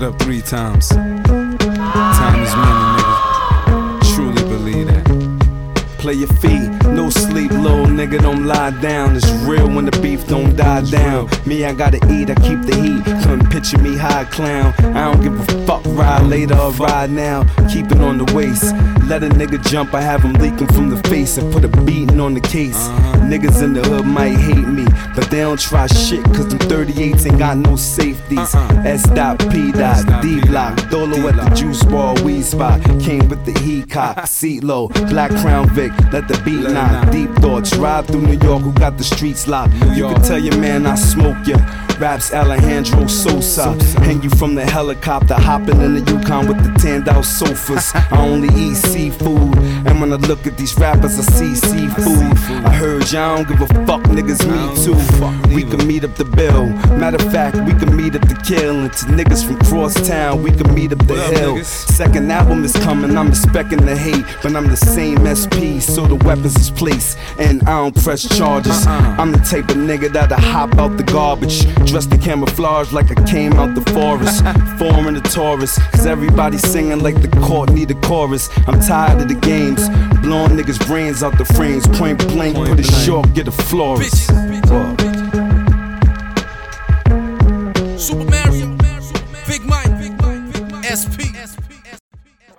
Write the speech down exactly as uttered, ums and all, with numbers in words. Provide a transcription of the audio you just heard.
up three times. Time is money, nigga. Truly believe that. Play your feet, no sleep, little nigga, don't lie down. It's real when the beef don't die down. Me, I gotta eat, I keep the heat. Couldn't picture me high clown. I don't give a fuck, ride later or ride now. Keep it on the waist. Let a nigga jump, I have him leaking from the face and put a beating on the case. Uh-huh. Niggas in the hood might hate me, but they don't try shit, cause them thirty-eights ain't got no safeties. Uh-uh. S dot P dot D block, Dolo at the juice bar, weed spot. Came with the heat cock, seat low, black Crown Vic, let the beat knock. Deep thoughts, ride through New York, who got the streets locked. You can tell your man I smoke ya. Raps Alejandro Sosa. Hang you from the helicopter, hopping in the Yukon with the tanned out sofas. I only eat seafood, and when I look at these rappers, I see seafood. I heard y'all don't give a fuck, niggas, me too. We can meet up the bill. Matter of fact, we can meet up the kill. And to niggas from crosstown, we can meet up the hill. Second album is coming, I'm expecting the hate, but I'm the same S P, so the weapons is placed, and I don't press charges. I'm the type of nigga that'll hop out the garbage, dressed in camouflage like I came out the forest. Foreign to Taurus, cause everybody singing like the court need a chorus. I'm tired of the games, blowing niggas' brains out the frames. Point blank, put it short, get a florist.